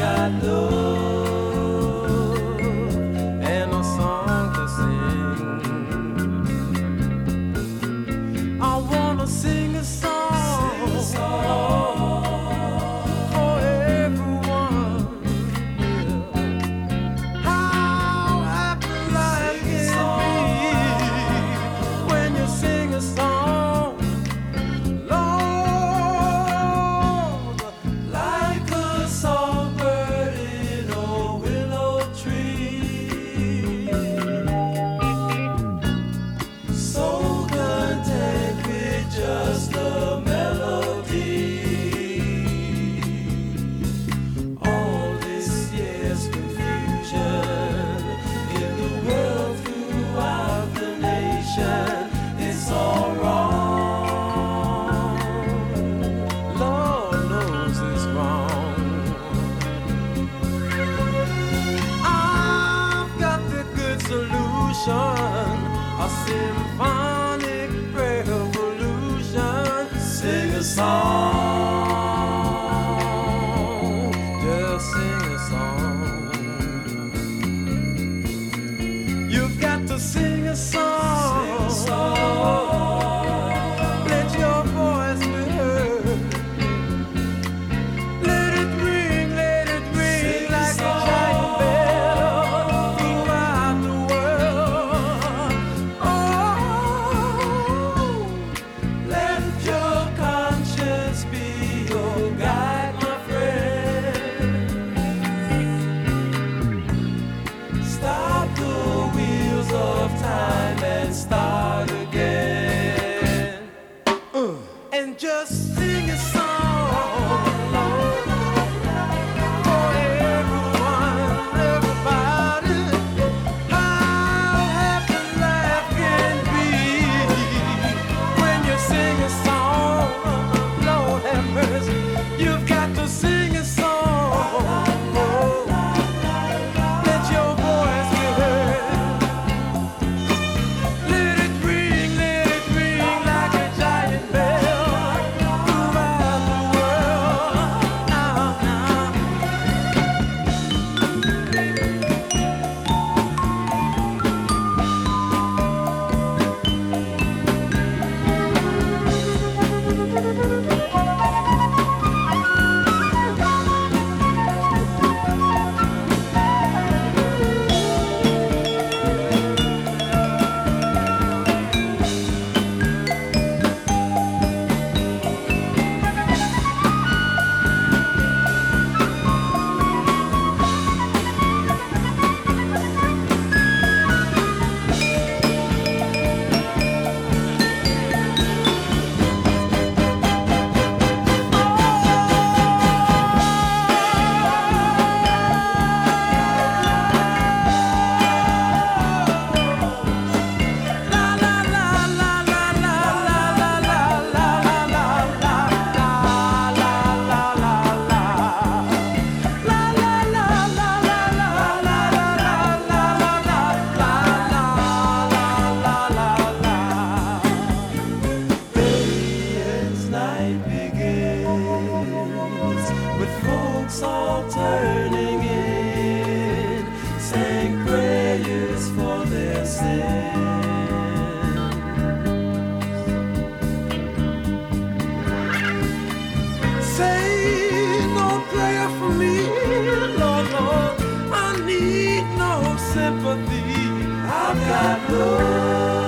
got love and a song to sing. I wanna sing a song, for everyone. Yeah. How happy life can be when you sing a song. Lord, like a songbird in a willow tree, so content with just a melody. All this year's confusion in the world throughout the nation, it's all wrong. Lord knows it's wrong. I've got the good solution, a symphonic revolution. Sing a song, just sing a song. You've got to sing a song. Let your voice be heard. Let it ring like a giant bell throughout the world. Oh, let your conscience be your guide, my friend. Stop the wheels of time and start again. And just sing a song for everyone, everybody. How happy life can be when you sing a song. Lord have mercy, you've got to sing a song. Let your voice be heard. Let it ring like a giant bell throughout the world. Now. As night begins, with folks all turning in, saying prayers for their sins. Say no prayer for me, Lord, Lord, I need no sympathy. I've got love